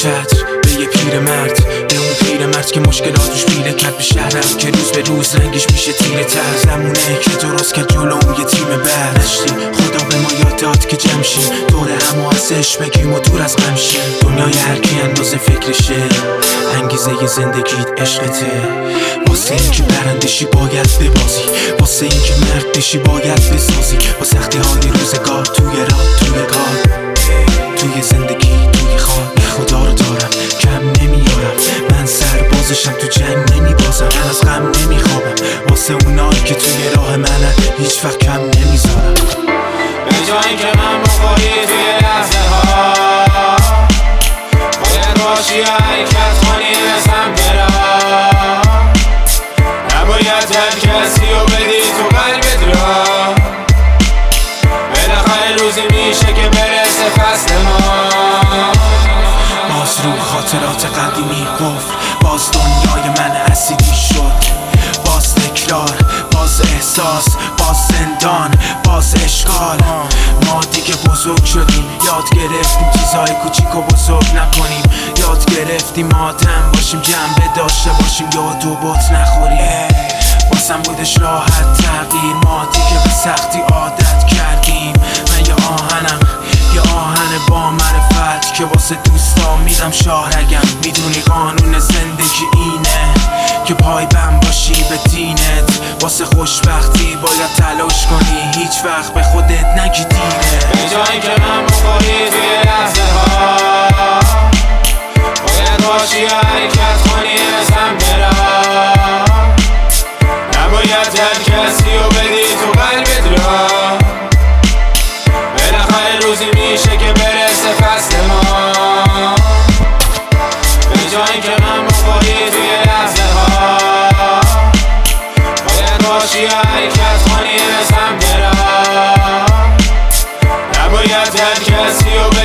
چتر به یه پیرمرد، به اون پیرمرد که مشکلاتش میره کرد به شهرم، که روز به روز رنگش میشه تیره تر. زمونه که درست کرد جلو اون یه تیم برداشتی. خدا به ما یاد داد که جمع شیم، دور هم و ازش بگیم و دور از غم شیم. دنیای هر کی اندازه فکرشه، انگیزه زندگیت عشقته. واسه این که برندشی باید ببازی، واسه این که مرد بشی باید بسازی. با سختی های روزگار توی راه توی کار، توی زندگی توی خواب، خدا رو دارم کم نمیارم. من سربازشم تو جنگ نمیبازم، من از غم نمیخوابم. واسه اونایی که توی راه منن هیچ وقت کم نمیذارم. به جایی که من بخوری توی لحظه ها، باید باشی یا حرکت کنی ازم برا. نباید هر کسی رو بدی تو قلبت را. بالاخره روزی میشه که برسه فصل ما. باز رو خاطرات قدیمی قفل، باز دنیای من اسیدی شد. باز تکرار، باز احساس، باز زندان، باز اشکال. ما دیگه بزرگ شدیم، یاد گرفتیم چیزهای کوچیک و بزرگ نکنیم. یاد گرفتیم آدم باشیم، جنبه داشته باشیم، یاد و بط نخوریم. واسم بودش راحت تغییر، ما دیگه به سختی عادت کردیم. من یه آهنم، یه آهن با معرفت که واسه دوستا میدم شاهرگم. میدونی قانون زندگی اینه که پایبند باشی به دینت. واسه خوشبختی باید تلاش کنی، هیچ وقت به خودت نگی دیره. به جایی که من بخوری توی لحظه ها، باید باشی یا حرکت کنی ازم برا. نباید هر کسی رو بدی تو قلبت را. بالاخره روزی میشه که برسه فصل ما. به جایی که من بخوری توی لحظه ها، باید باشی یا حرکت کنی ازم برا. نباید هر کسی رو